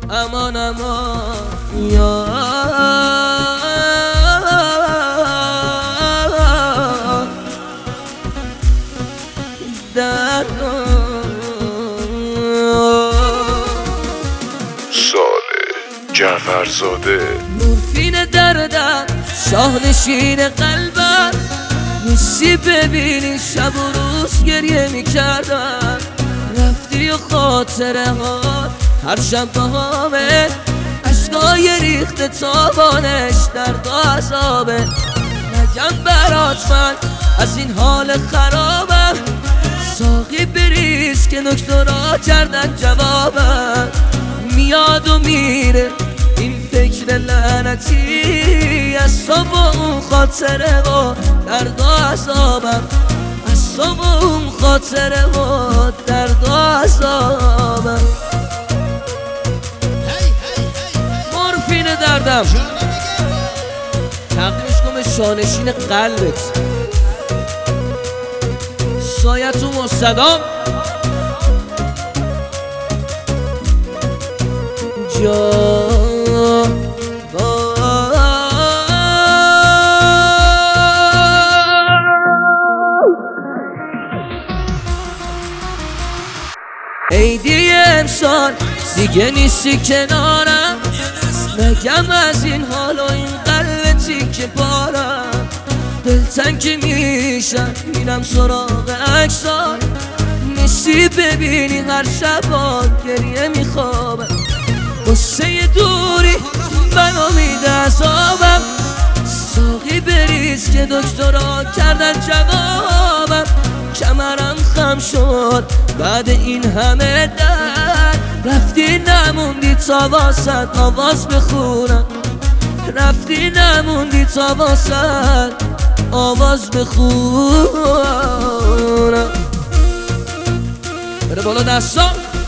امان امان یا جعفرزاده مورفین دردم شاهنشین قلبم نیستی ببینی شب و روز گریه میکردم رفتی و خاطره ها هر شب بهامه عشقای ریخته تابانش درد و عذابه نگم برات من از این حال خرابم ساقی بریز که دکترها کردن جوابم میاد و میره این فکر لعنتی از صبح اون خاطره و درد و عذابم از صبح اون خاطره و درد و عذابم مورفین دردم تقدیمش کن به شانشین قلبت سایت و مستدام عیدی امسال دیگه نیستی کنارم نگم از این حال و این قلبتی که بارم دلتنگ میشم میرم سراغ عکسات نیستی ببینی هر شبان گریه میخوابم قصه دوری منو میده عذابم ساقی بریز که دکترها کردن جوابم کمرم خم شد بعد این همه درد رفتی نموندی تا واسد آواز بخونم رفتی نموندی تا واسد آواز بخونم بره بالا دستان